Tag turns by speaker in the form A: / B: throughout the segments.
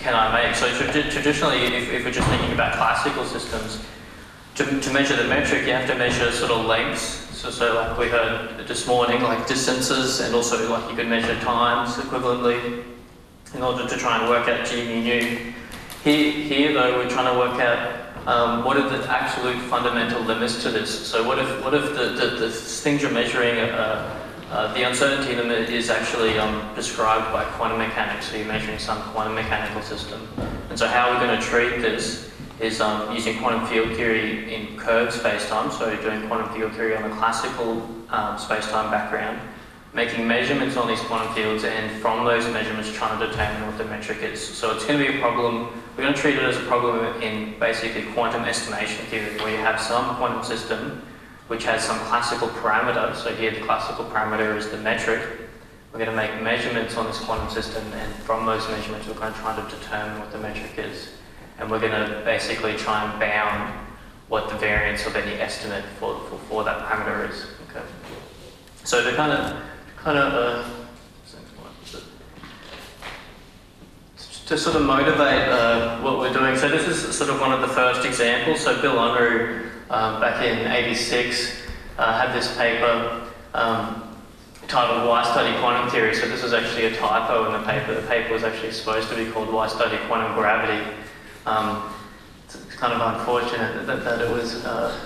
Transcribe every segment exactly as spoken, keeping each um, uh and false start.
A: can I make? So tra traditionally, if, if we're just thinking about classical systems, to, to measure the metric, you have to measure sort of lengths. So, so like we heard this morning, like distances, and also like you could measure times equivalently in order to try and work out G mu nu. Here, here though, we're trying to work out um, what are the absolute fundamental limits to this. So what if, what if the, the, the things you're measuring, uh, uh, the uncertainty limit is actually um, prescribed by quantum mechanics, so you're measuring some quantum mechanical system. And so how we're going to treat this is um, using quantum field theory in curved spacetime, so doing quantum field theory on a classical um, spacetime background, making measurements on these quantum fields, and from those measurements trying to determine what the metric is. So it's going to be a problem, we're going to treat it as a problem in basically quantum estimation theory, where you have some quantum system which has some classical parameter. So here the classical parameter is the metric. We're going to make measurements on this quantum system, and from those measurements we're going to try to determine what the metric is. And we're going to basically try and bound what the variance of any estimate for, for, for that parameter is. Okay. So to kind of, kind of, uh, to sort of motivate uh, what we're doing. So this is sort of one of the first examples. So Bill Unruh, um, back in eighty-six, uh, had this paper um, titled Why Study Quantum Theory. So this was actually a typo in the paper. The paper was actually supposed to be called Why Study Quantum Gravity. Um, it's kind of unfortunate that, that it was uh,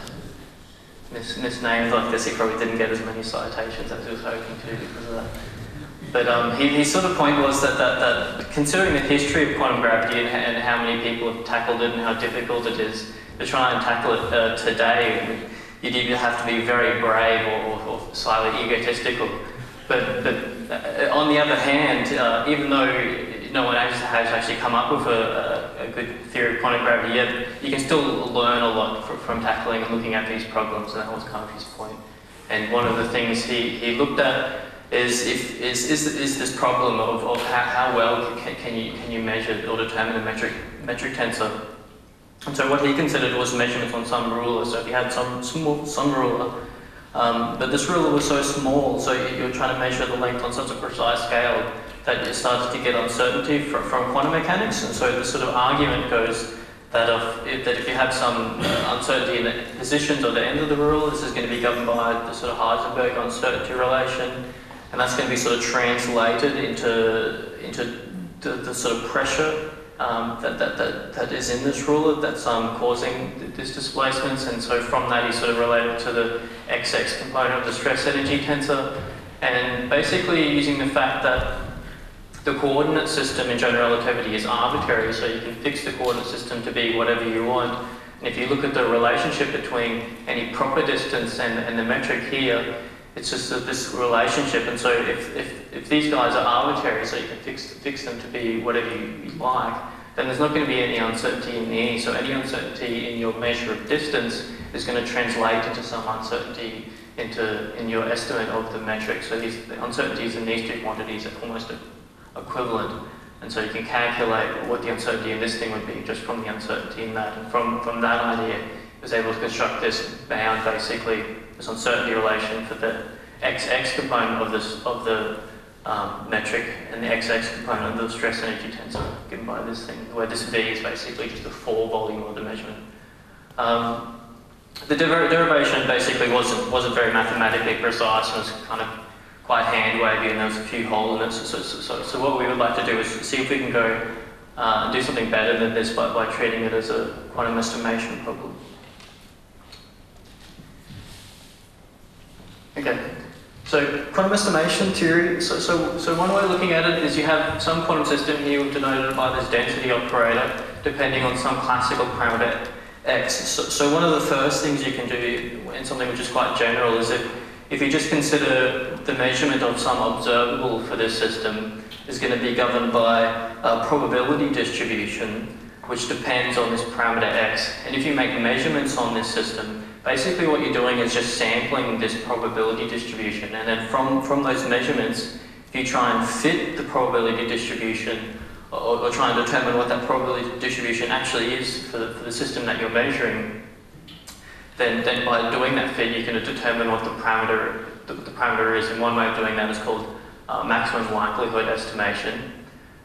A: mis misnamed like this. He probably didn't get as many citations as he was hoping to because of that. But um, he, his sort of point was that, that, that considering the history of quantum gravity and, and how many people have tackled it and how difficult it is to try and tackle it uh, today, you'd either have to be very brave or, or, or slightly egotistical. But, but uh, on the other hand, uh, even though no one has actually come up with a, a, a good theory of quantum gravity yet, you can still learn a lot from, from tackling and looking at these problems, and that was kind of his point. And one of the things he, he looked at is, if, is, is, is this problem of, of how, how well can, can, you, can you measure or determine a metric, metric tensor. And so what he considered was measurements on some ruler. So if you had some, some, some ruler, um, but this ruler was so small, so you, you're trying to measure the length on such a precise scale that it started to get uncertainty from, from quantum mechanics. And so the sort of argument goes that if, that if you have some uh, uncertainty in the positions or the end of the ruler, this is going to be governed by the sort of Heisenberg uncertainty relation, and that's going to be sort of translated into, into the, the sort of pressure um, that, that, that, that is in this ruler that's um, causing this displacements. And so from that he sort of related to the X X component of the stress energy tensor, and basically using the fact that the coordinate system in general relativity is arbitrary, so you can fix the coordinate system to be whatever you want. And if you look at the relationship between any proper distance and, and the metric here, it's just that this relationship. And so if, if, if these guys are arbitrary, so you can fix, fix them to be whatever you, you like, then there's not going to be any uncertainty in the E. So any uncertainty in your measure of distance is going to translate into some uncertainty into in your estimate of the metric. So these the uncertainties in these two quantities are almost equivalent, and so you can calculate what the uncertainty in this thing would be just from the uncertainty in that. And from, from that idea, he was able to construct this bound, basically, this uncertainty relation for the X X component of this of the um, metric and the X X component of the stress energy tensor given by this thing, where this V is basically just the full volume of the measurement. Um, the der derivation basically wasn't wasn't very mathematically precise, and was kind of quite hand wavy, and there was a few holes in it. So, so, so, so what we would like to do is see if we can go uh, and do something better than this by, by treating it as a quantum estimation problem. Okay, so quantum estimation theory. So, so, so one way of looking at it is you have some quantum system here denoted by this density operator, depending on some classical parameter x. So, so one of the first things you can do in something which is quite general is if If you just consider the measurement of some observable for this system is going to be governed by a probability distribution, which depends on this parameter x. And if you make measurements on this system, basically what you're doing is just sampling this probability distribution. And then from, from those measurements, if you try and fit the probability distribution or, or try and determine what that probability distribution actually is for the, for the system that you're measuring, Then, then by doing that fit, you can determine what the parameter, the, the parameter is. And one way of doing that is called uh, maximum likelihood estimation.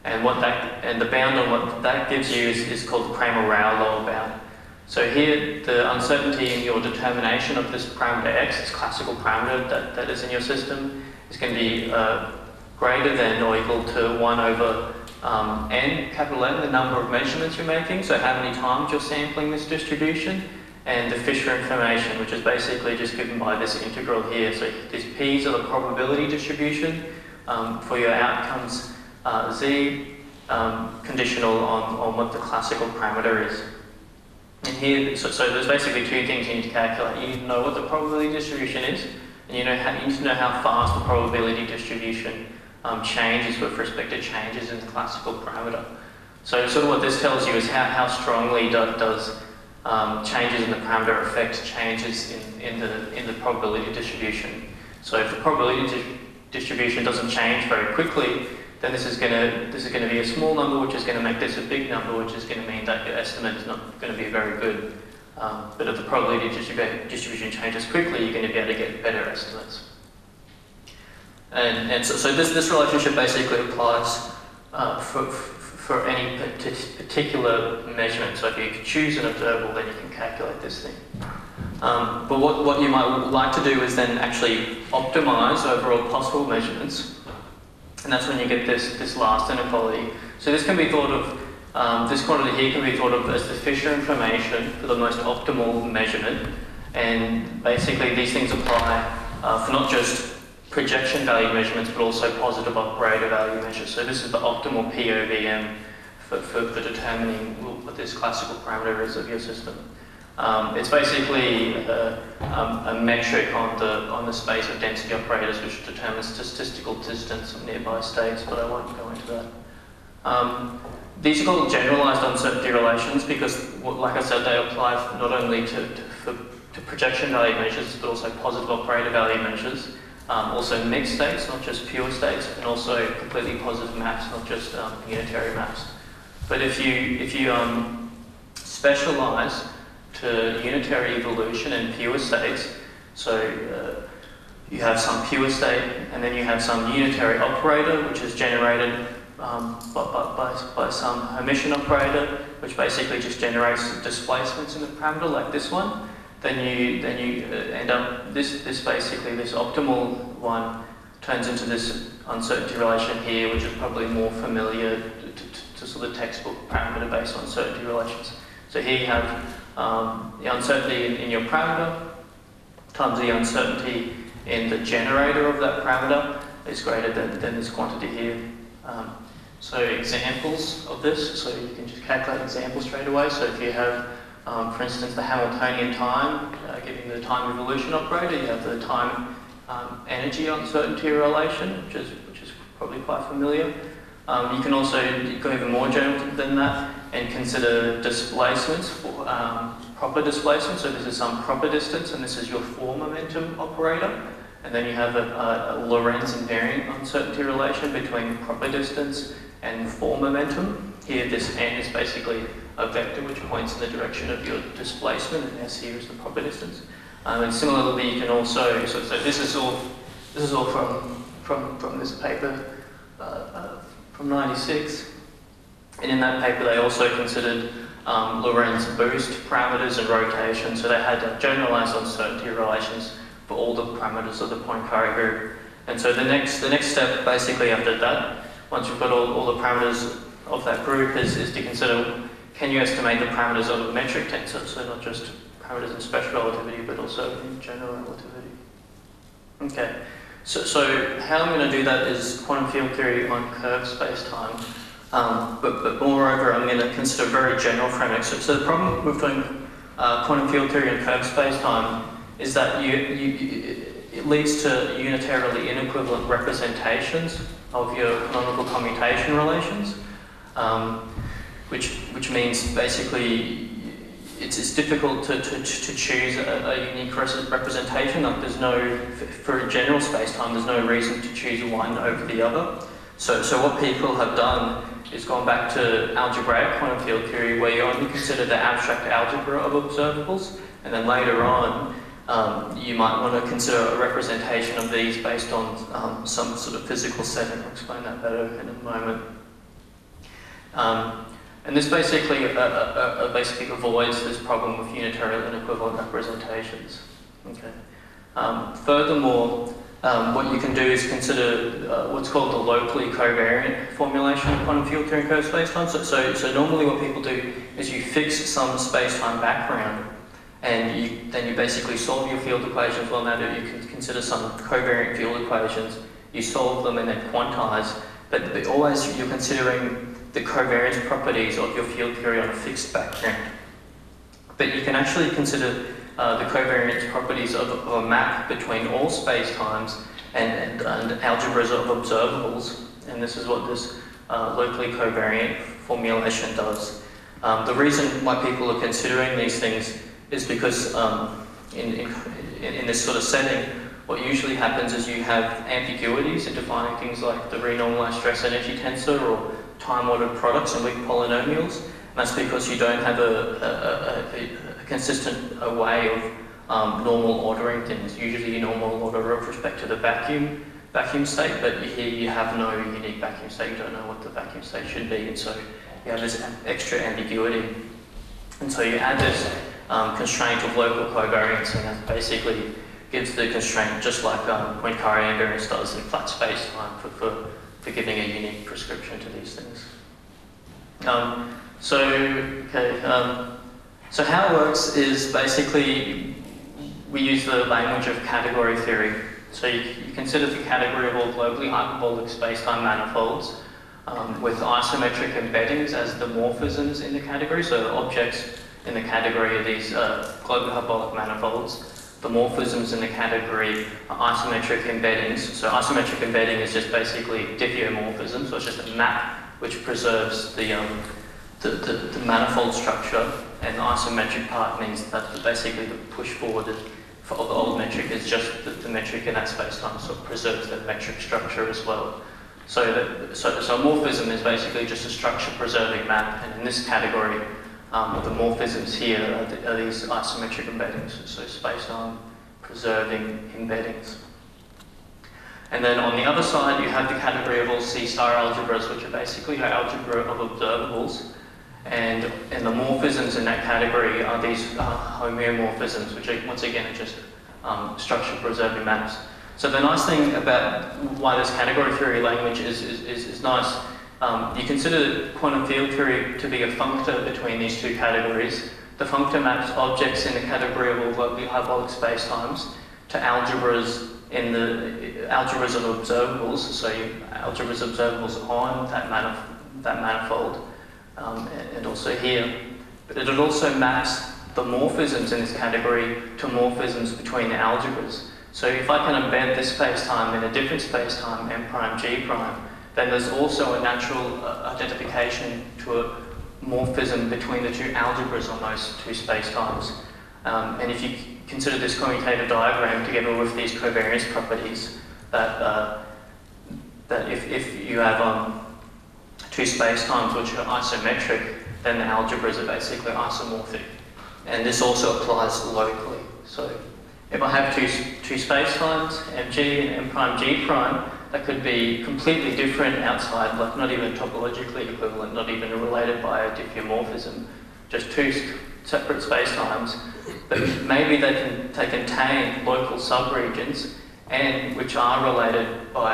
A: And what that and the bound on what that gives you is, is called the Cramer-Rao lower bound. So here, the uncertainty in your determination of this parameter x, this classical parameter that, that is in your system, is going to be uh, greater than or equal to one over um, n, capital N, the number of measurements you're making, so how many times you're sampling this distribution, and the Fisher information, which is basically just given by this integral here. So these p's are the probability distribution um, for your outcomes uh, z, um, conditional on, on what the classical parameter is. And here, so, so there's basically two things you need to calculate. You need to know what the probability distribution is, and you, know how, you need to know how fast the probability distribution um, changes with respect to changes in the classical parameter. So sort of what this tells you is how, how strongly do, does um, changes in the parameter affect changes in, in, the, in the probability distribution. So if the probability di distribution doesn't change very quickly, then this is going to this is going to be a small number, which is going to make this a big number, which is going to mean that your estimate is not going to be very good. Um, but if the probability distribu distribution changes quickly, you're going to be able to get better estimates. And, and so, so this, this relationship basically applies uh, for, for any particular measurement. So if you choose an observable, then you can calculate this thing. Um, but what, what you might like to do is then actually optimize over all possible measurements. And that's when you get this, this last inequality. So this can be thought of, um, this quantity here can be thought of as the Fisher information for the most optimal measurement. And basically these things apply uh, for not just projection value measurements, but also positive operator value measures. So this is the optimal P O V M for, for, for determining what this classical parameter is of your system. Um, it's basically a, um, a metric on the on the space of density operators which determines statistical distance of nearby states, but I won't go into that. Um, these are called generalized uncertainty relations because, like I said, they apply not only to, to, for, to projection value measures, but also positive operator value measures, um, also mixed states, not just pure states, and also completely positive maps, not just um, unitary maps. But if you if you um, specialize to unitary evolution and pure states, so uh, you have some pure state and then you have some unitary operator which is generated um, by, by, by some Hermitian operator which basically just generates displacements in the parameter like this one, then you then you uh, end up, this, this basically, this optimal one turns into this uncertainty relation here, which is probably more familiar to, to, to sort of textbook parameter based uncertainty relations. So here you have Um, the uncertainty in, in your parameter times the uncertainty in the generator of that parameter is greater than, than this quantity here. Um, so examples of this, so you can just calculate examples straight away. So if you have, um, for instance, the Hamiltonian time, uh, giving the time evolution operator, you have the time um, energy uncertainty relation, which is, which is probably quite familiar. Um, you can also go even more general than that and consider displacements, for, um, proper displacement. So this is some proper distance, and this is your four momentum operator. And then you have a, a, a Lorentz invariant uncertainty relation between proper distance and four momentum. Here, this n is basically a vector which points in the direction of your displacement, and s here is the proper distance. Um, and similarly, you can also, so, so this is all, this is all from from from this paper. Uh, uh, from ninety-six, and in that paper they also considered um, Lorentz boost parameters and rotation, so they had uh, generalized uncertainty relations for all the parameters of the Poincare group. And so the next the next step basically after that, once you've got all, all the parameters of that group, is, is to consider, can you estimate the parameters of a metric tensor, so not just parameters in special relativity but also in general relativity. Okay. So, so how I'm going to do that is quantum field theory on curved space-time, um, but, but moreover I'm going to consider very general framework. So, so the problem with doing uh, quantum field theory on curved space-time is that you, you, it leads to unitarily inequivalent representations of your canonical commutation relations, um, which, which means basically It's, it's difficult to, to, to choose a, a unique representation. Like there's no, for a general space-time, there's no reason to choose one over the other. So, so what people have done is gone back to algebraic quantum field theory, where you only consider the abstract algebra of observables, and then later on, um, you might want to consider a representation of these based on um, some sort of physical setting. I'll explain that better in a moment. Um, and this basically, uh, uh, uh, basically avoids this problem with unitary and equivalent representations. Okay. Um, furthermore, um, what you can do is consider uh, what's called the locally covariant formulation of quantum field theory in curved spacetime. So, so, so normally what people do is you fix some spacetime background, and you, then you basically solve your field equations. Well, now that you can consider some covariant field equations, you solve them and then quantize. But, but always you're considering the covariance properties of your field theory on a fixed background. But you can actually consider uh, the covariance properties of, of a map between all spacetimes and, and, and algebras of observables. And this is what this uh, locally covariant formulation does. Um, the reason why people are considering these things is because um, in, in, in this sort of setting, what usually happens is you have ambiguities in defining things like the renormalized stress energy tensor or time-ordered products and weak polynomials. And that's because you don't have a, a, a, a consistent a way of um, normal ordering things. Usually you normal order with respect to the vacuum vacuum state, but here you have no unique vacuum state. You don't know what the vacuum state should be, and so you have this extra ambiguity. And so you add this um, constraint of local covariance, and that basically gives the constraint just like um, Poincare invariance does in flat space-time for, for, for giving a unique prescription to these things. Um, so, okay, um, so how it works is basically we use the language of category theory. So you, you consider the category of all globally hyperbolic space-time manifolds um, with isometric embeddings as the morphisms in the category. So objects in the category are these uh, globally hyperbolic manifolds. The morphisms in the category are isometric embeddings. So isometric embedding is just basically diffeomorphism, so it's just a map which preserves the, um, the, the, the manifold structure, and the isometric part means that basically the push forward for the old metric is just the, the metric in that space-time, so it preserves the metric structure as well. So, that, so, so a morphism is basically just a structure-preserving map, and in this category, Um, the morphisms here are, the, are these isometric embeddings, so space-time preserving embeddings. And then on the other side, you have the category of all C-star algebras, which are basically your algebra of observables. And, and the morphisms in that category are these uh, homeomorphisms, which are, once again, are just um, structure-preserving maps. So the nice thing about why this category theory language is, is, is, is nice, Um, you consider quantum field theory to be a functor between these two categories. The functor maps objects in the category of all globally hyperbolic spacetimes to algebras in the algebras of observables, so you, algebras of observables on that, manif that manifold, um, and, and also here. But it also maps the morphisms in this category to morphisms between the algebras. So if I can embed this spacetime in a different spacetime, M prime, G prime, then there's also a natural uh, identification to a morphism between the two algebras on those two spacetimes. Um, and if you consider this commutative diagram together with these covariance properties, that, uh, that if, if you have um, two spacetimes which are isometric, then the algebras are basically isomorphic. And this also applies locally. So if I have two, two spacetimes, mg and m prime, g prime, that could be completely different outside, like not even topologically equivalent, not even related by a diffeomorphism, just two separate spacetimes, but maybe they can they contain local subregions and which are related by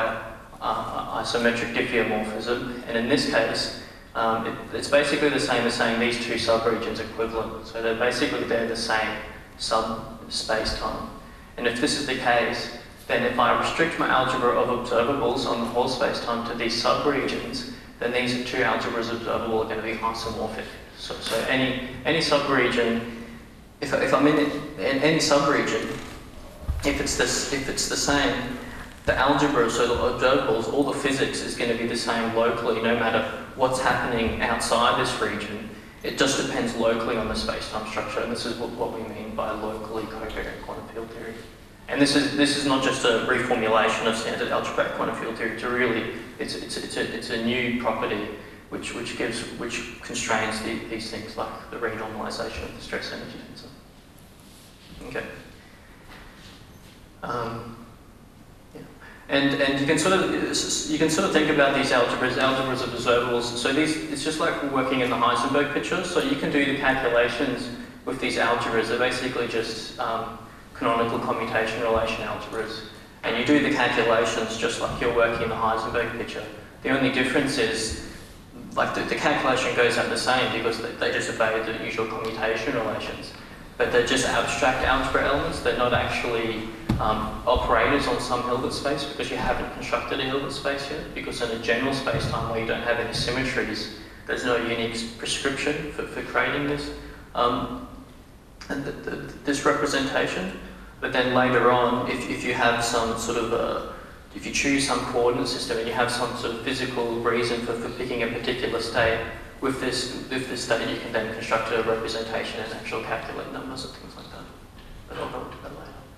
A: uh, isometric diffeomorphism. And in this case, um, it, it's basically the same as saying these two subregions are equivalent. So they're basically they're the same sub spacetime. And if this is the case, then if I restrict my algebra of observables on the whole spacetime to these subregions, then these two algebras observable are going to be isomorphic. So, so any any subregion, if, if I'm in, in any subregion, if it's this, if it's the same, the algebra, so the observables, all the physics is going to be the same locally, no matter what's happening outside this region. It just depends locally on the spacetime structure, and this is what, what we mean by locally covariant quantum field theory. And this is this is not just a reformulation of standard algebraic quantum field theory. It's a really it's it's it's a it's a new property which which gives which constrains the, these things like the renormalization of the stress energy tensor. Okay. Um, yeah. And, and you can sort of you can sort of think about these algebras, algebras of observables. So these it's just like working in the Heisenberg picture. So you can do the calculations with these algebras. They're basically just um, canonical commutation relation algebras. And you do the calculations just like you're working in the Heisenberg picture. The only difference is, like the, the calculation goes out the same because they, they just obey the usual commutation relations. But they're just abstract algebra elements. They're not actually um, operators on some Hilbert space because you haven't constructed a Hilbert space yet. Because in a general space-time where you don't have any symmetries, there's no unique prescription for, for creating this um, and the, the, this representation. But then later on, if, if you have some sort of a, if you choose some coordinate system and you have some sort of physical reason for, for picking a particular state, with this with this state you can then construct a representation and actually calculate numbers and things like that. But I'll go into that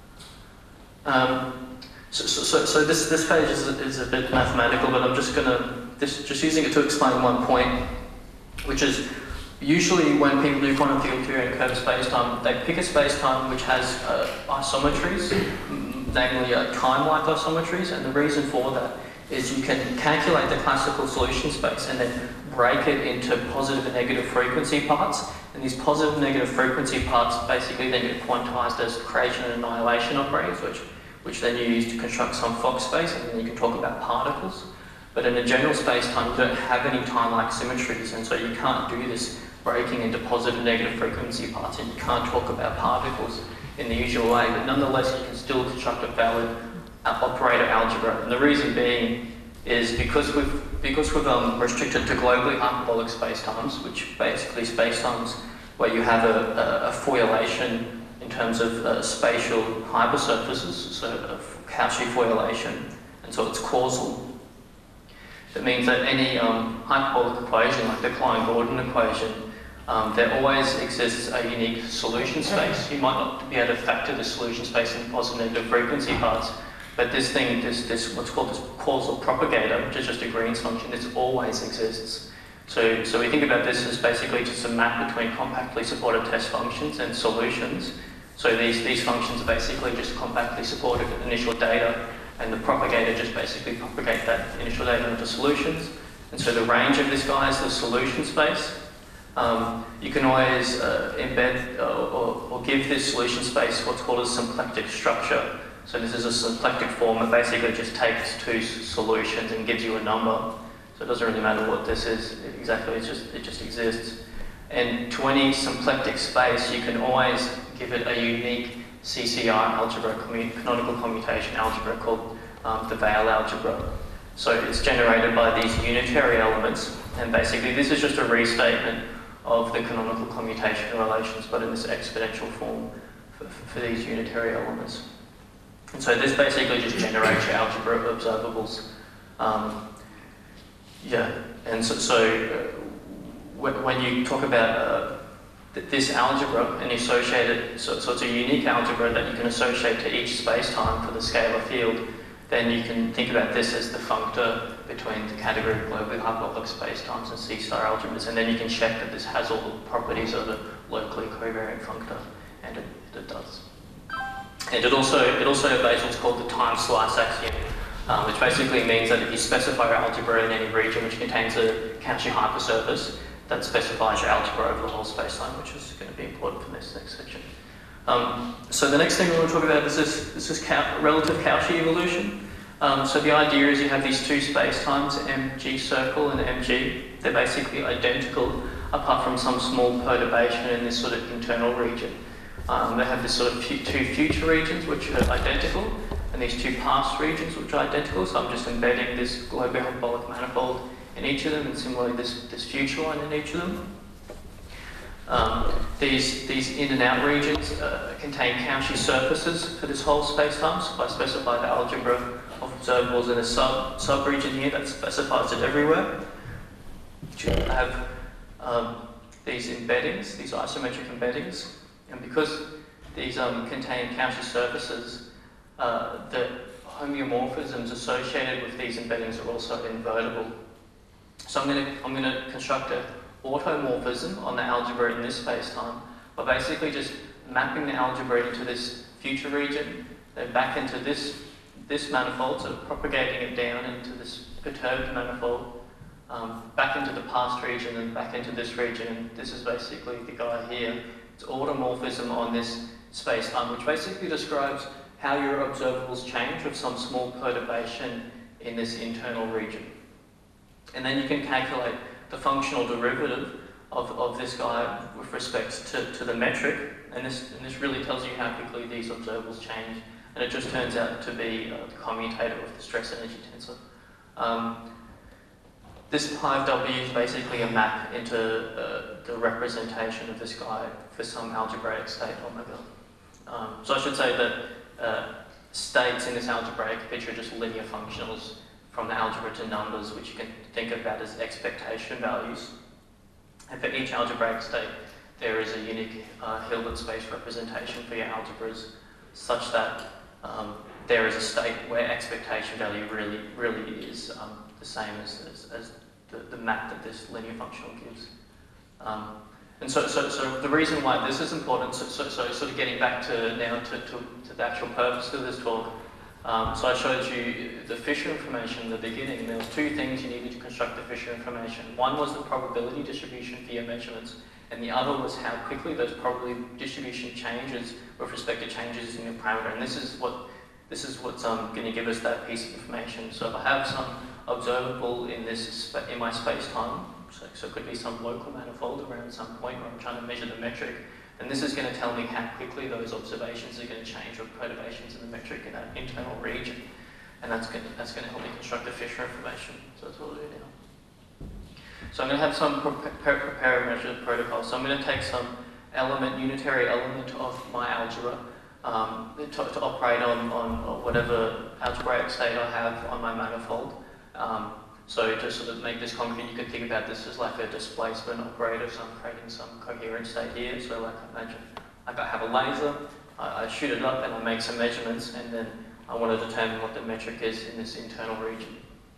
A: later. Um, so, so, so this this page is a, is a bit mathematical, but I'm just gonna this, just using it to explain one point, which is usually when people do quantum field theory and curved spacetime, they pick a spacetime which has uh, isometries, namely uh, time-like isometries, and the reason for that is you can calculate the classical solution space and then break it into positive and negative frequency parts, and these positive and negative frequency parts basically then get quantized as creation and annihilation operators, which, which then you use to construct some Fock space, and then you can talk about particles. But in a general space-time, you don't have any time-like symmetries, and so you can't do this breaking into positive and negative frequency parts, and you can't talk about particles in the usual way, but nonetheless you can still construct a valid operator algebra. And the reason being is because we've, because we've um, restricted to globally hyperbolic spacetimes, which basically spacetimes where you have a, a, a foilation in terms of uh, spatial hypersurfaces, so a Cauchy foilation, and so it's causal. That means that any um, hyperbolic equation, like the Klein-Gordon equation, um, there always exists a unique solution space. You might not be able to factor the solution space in positive and negative frequency parts, but this thing, this, this what's called this causal propagator, which is just a Green's function, this always exists. So, so we think about this as basically just a map between compactly supported test functions and solutions. So these, these functions are basically just compactly supported initial data, and the propagator just basically propagate that initial data into solutions. And so the range of this guy is the solution space. Um, you can always uh, embed uh, or, or give this solution space what's called a symplectic structure. So this is a symplectic form that basically just takes two solutions and gives you a number. So it doesn't really matter what this is exactly, it's just, it just exists. And to any symplectic space, you can always give it a unique C C R algebra, canonical commutation algebra, called um, the Weyl algebra. So it's generated by these unitary elements, and basically this is just a restatement of the canonical commutation relations, but in this exponential form for, for these unitary elements. And so this basically just generates your algebra of observables. Um, yeah, and so, so uh, when you talk about uh, this algebra and you associate it, so, so it's a unique algebra that you can associate to each space-time for the scalar field, then you can think about this as the functor between the category of globally hyperbolic spacetimes and C-star algebras, and then you can check that this has all the properties of a locally covariant functor, and it, it does. And it also, it also obeys what's called the time slice axiom, um, which basically means that if you specify your algebra in any region which contains a Cauchy hypersurface, that specifies your algebra over the whole spacetime, which is going to be important for this next section. Um, so the next thing we want to talk about is this, this is Cau relative Cauchy evolution. Um, so the idea is you have these two spacetimes, M G circle and M G. They're basically identical, apart from some small perturbation in this sort of internal region. Um, they have this sort of fu two future regions which are identical, and these two past regions which are identical. So I'm just embedding this globally hyperbolic manifold in each of them, and similarly this, this future one in each of them. Um, these, these in and out regions uh, contain Cauchy surfaces for this whole spacetime. So if I specify the algebra of observables in a sub, sub-region here, that specifies it everywhere. I have um, these embeddings, these isometric embeddings, and because these um, contain Cauchy surfaces, uh, the homeomorphisms associated with these embeddings are also invertible. So I'm going to I'm going to construct a automorphism on the algebra in this spacetime by basically just mapping the algebra into this future region, then back into this this manifold, so propagating it down into this perturbed manifold, um, back into the past region and back into this region, and this is basically the guy here. It's automorphism on this space-time, which basically describes how your observables change with some small perturbation in this internal region. And then you can calculate the functional derivative of, of this guy with respect to, to the metric, and this, and this really tells you how quickly these observables change, and it just turns out to be uh, the commutator of the stress energy tensor. Um, this pi of W is basically a map into uh, the representation of this guy for some algebraic state omega. Um, so I should say that uh, states in this algebraic picture are just linear functionals from the algebra to numbers, which you can think about as expectation values. And for each algebraic state, there is a unique uh, Hilbert space representation for your algebras, such that um, there is a state where expectation value really, really is um, the same as, as, as the, the map that this linear functional gives. Um, and so, so, so the reason why this is important, so, so, so sort of getting back to now to, to, to the actual purpose of this talk. Um, so I showed you the Fisher information in the beginning, and there was two things you needed to construct the Fisher information. One was the probability distribution for your measurements, and the other was how quickly those probability distribution changes with respect to changes in your parameter. And this is what this is what's um, going to give us that piece of information. So if I have some observable in this in my space-time, so, so it could be some local manifold around some point where I'm trying to measure the metric, and this is going to tell me how quickly those observations are going to change with perturbations in the metric in that internal region. And that's going to, that's going to help me construct the Fisher information. So that's what we'll do now. So I'm going to have some prepare, prepare a measure protocol. So I'm going to take some element, unitary element of my algebra um, to, to operate on, on whatever algebraic state I have on my manifold. Um, So to sort of make this concrete, you could think about this as like a displacement operator. So I'm creating some coherent state here. So like imagine, like I have a laser, I, I shoot it up and I make some measurements, and then I want to determine what the metric is in this internal region.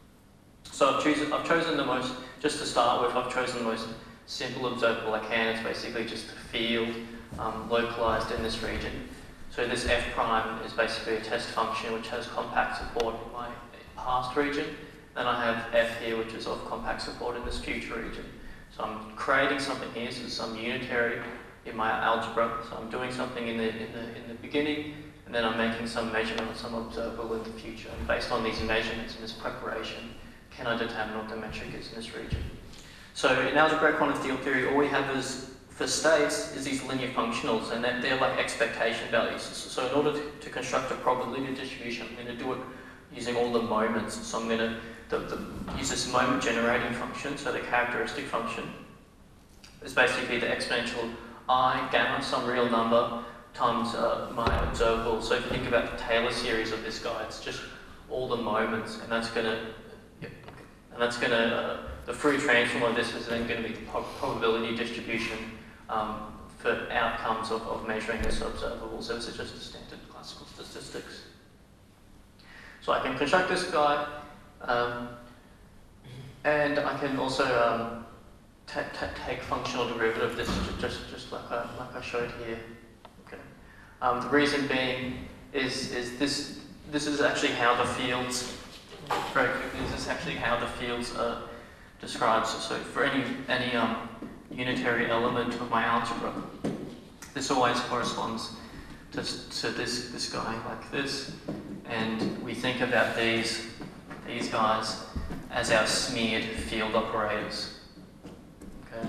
A: So I've chosen, I've chosen the most, just to start with, I've chosen the most simple observable I can. It's basically just a field um, localized in this region. So this f prime is basically a test function which has compact support in my past region. Then I have f here, which is of compact support in this future region. So I'm creating something here, so some unitary in my algebra. So I'm doing something in the, in the, in the beginning, and then I'm making some measurement of some observable in the future. And based on these measurements and this preparation, can I determine what the metric is in this region? So in algebraic quantum field theory, all we have is, for states, is these linear functionals, and they're, they're like expectation values. So, so in order to, to construct a probability distribution, I'm going to do it using all the moments. So I'm going to The, the, use this moment generating function, so the characteristic function is basically the exponential I gamma, some real number, times uh, my observable. So if you think about the Taylor series of this guy, it's just all the moments, and that's going to, yep, and that's going to, uh, the Fourier transform of this is then going to be the probability distribution um, for outcomes of, of measuring this observable. So this is just a standard classical statistics. So I can construct this guy. Um, and I can also um, take functional derivative of this, just just like I, like I showed here. Okay. Um, the reason being is is this this is actually how the fields very quickly. This is actually how the fields are described. So, so for any any um, unitary element of my algebra, this always corresponds to to this this guy like this, and we think about these. These guys as our smeared field operators. Okay,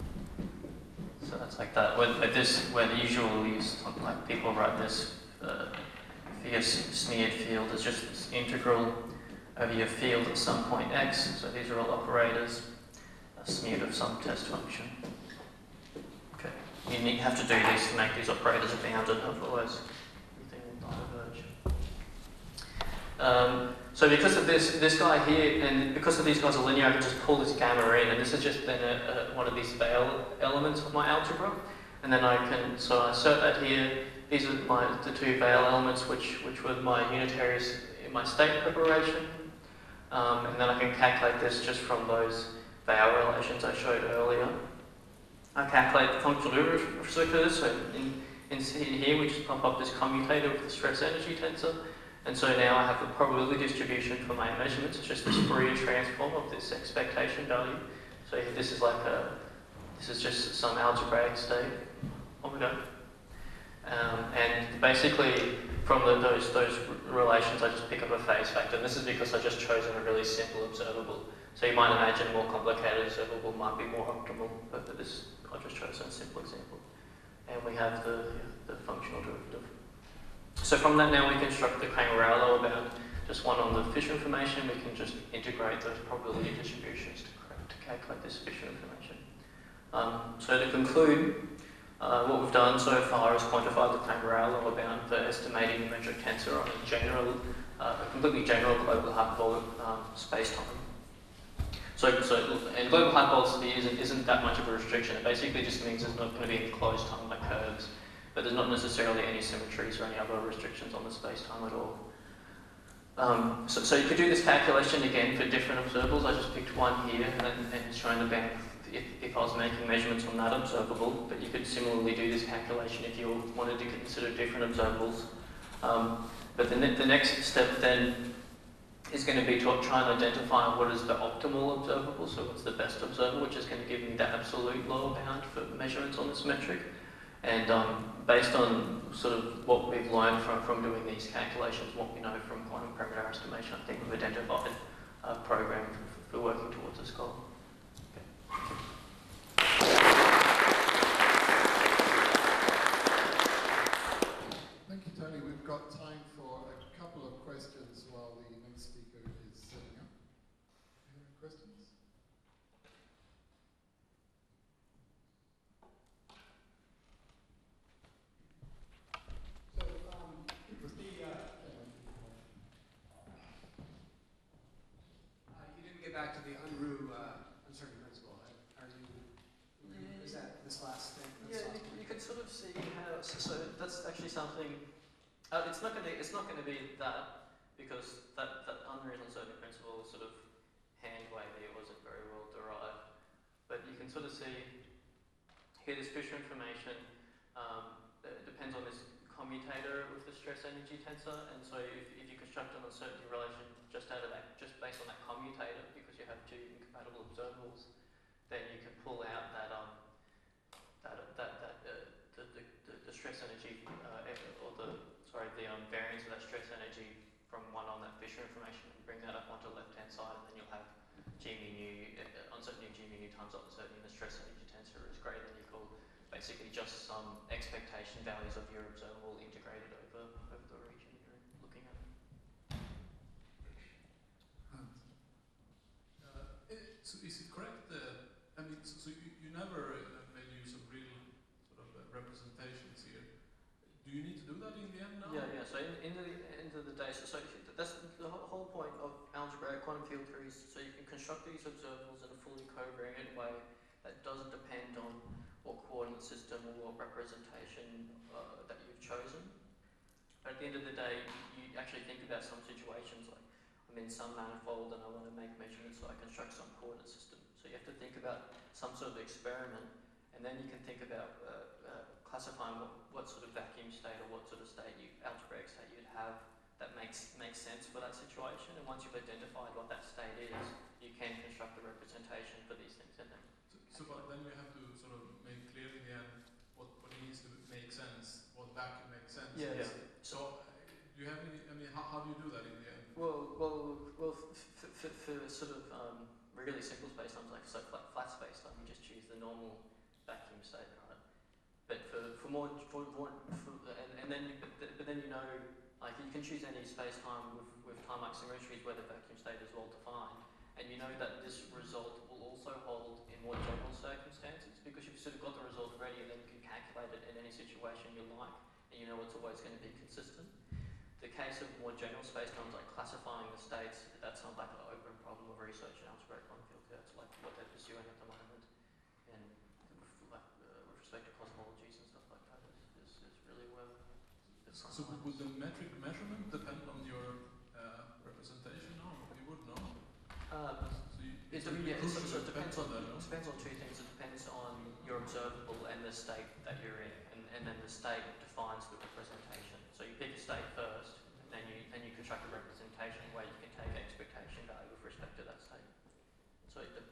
A: so that's like that. Where, where this, where the usual use, like people write this uh, for your smeared field is just this integral over your field at some point x. So these are all operators, a smeared of some test function. Okay, you need, have to do this to make these operators bounded, otherwise everything will not diverge. Um, So because of this, this guy here, and because of these guys are linear, I can just pull this gamma in, and this is just then a, a, one of these veil elements of my algebra. And then I can, so I assert that here, these are my, the two veil elements which, which were my unitaries in my state preparation. Um, and then I can calculate this just from those veil relations I showed earlier. I calculate the functional derivative for this, so in, in here we just pump up this commutator with the stress energy tensor. And so now I have the probability distribution for my measurements. It's just this Fourier transform of this expectation value. So if this is like a, this is just some algebraic state. On we go. Um, and basically, from the, those those relations, I just pick up a phase factor. And this is because I've just chosen a really simple observable. So you might imagine a more complicated observable might be more optimal, but for this, I've just chosen a simple example. And we have the, the functional derivative. So from that now we construct the Cramer-Rouch law about just one on the Fisher information. We can just integrate those probability distributions to, to calculate this Fisher information. Um, so to conclude, uh, what we've done so far is quantify the Cramer-Rouch law about for estimating the metric tensor on a general, uh, a completely general global hyperbolic um, space-time. So, so, and global hyperbolic isn't, isn't that much of a restriction. It basically just means there's not going to be any closed time like curves, but there's not necessarily any symmetries or any other restrictions on the space-time at all. Um, so, so you could do this calculation again for different observables. I just picked one here and, and showing the bound if, if I was making measurements on that observable, but you could similarly do this calculation if you wanted to consider different observables. Um, but the, ne the next step then is going to be to try and identify what is the optimal observable, so what's the best observable, which is going to give me the absolute lower bound for measurements on this metric. And um, based on sort of what we've learned from, from doing these calculations, what we know from quantum parameter estimation, I think we've identified a program for, for working towards this goal. Okay.
B: Thank you, Tony. We've got time for a couple of questions while the next speaker is setting up. Any questions?
C: So, um, with the, uh, uh, you didn't get back to the Unruh uh, uncertainty principle. Are you,
A: Yeah.
C: is that this last thing?
A: Yeah, you, you can sort of see how, so, so that's actually something, uh, it's not going to it's not going to be that, because that, that Unruh uncertainty principle is sort of hand-wavy, it wasn't very well derived. But you can sort of see here this Fisher information um, it depends on this commutator with the stress energy tensor, and so if, if you construct an uncertainty relation just out of that, just based on that commutator, because you have two incompatible observables, then you can pull out that um that that that uh, the, the the stress energy uh, or the sorry the um, variance of that stress energy from one on that Fisher information and bring that up onto the left hand side, and then you'll have G mu nu uh, uncertainty of G mu nu times uncertainty in the stress energy tensor is greater than equal. Basically just some expectation values of your observable integrated over, over the region you're looking at.
D: Uh, so is it correct, uh, I mean, so, so you, you never uh, made use of real sort of uh, representations here. Do you need to do that in the end now?
A: Yeah, yeah, so in, in the end of the day, so, so that's the whole point of algebraic quantum field theories, so you can construct these observables in a fully covariant way that doesn't depend on what coordinate system or what representation uh, that you've chosen. But at the end of the day, you, you actually think about some situations like I'm in some manifold and I want to make measurements, so I construct some coordinate system. So you have to think about some sort of experiment, and then you can think about uh, uh, classifying what, what sort of vacuum state or what sort of state, you, algebraic state you'd have that makes makes sense for that situation. And once you've identified what that state is, you can construct a representation for these things in them.
D: So, but then you have to sort of make clear in the end what, what needs to make sense, what vacuum makes sense.
A: Yeah, yeah.
D: So, uh, do you have any, I mean, how, how do you do that in the end?
A: Well, well, well. For, for, for sort of um, really simple spacetimes, like so flat, flat spacetime, you just choose the normal vacuum state, right? But for for more, for more, for, and, and then you, but, but then you know, like you can choose any spacetime with with time-like symmetries where the vacuum state is well defined. And you know that this result will also hold in more general circumstances, because you've sort of got the result ready and then you can calculate it in any situation you like, and you know it's always going to be consistent. The case of more general spacetimes, like classifying the states, that's not like an open problem of research in algebraic quantum field theory. That's like what they're pursuing at the moment. And with, like, uh, with respect to cosmologies and stuff like that, is, is, is really where it's
D: So would the metric measurement depend on your uh, representation? No, you would know.
A: Um,
D: so you,
A: it,
D: so
A: yeah, so, so it depends on,
D: that, no?
A: it depends on two things. It depends on your observable and the state that you're in, and, and then the state defines the representation. So you pick a state first, and then you then you constructed representation where you can take expectation value with respect to that statement. So the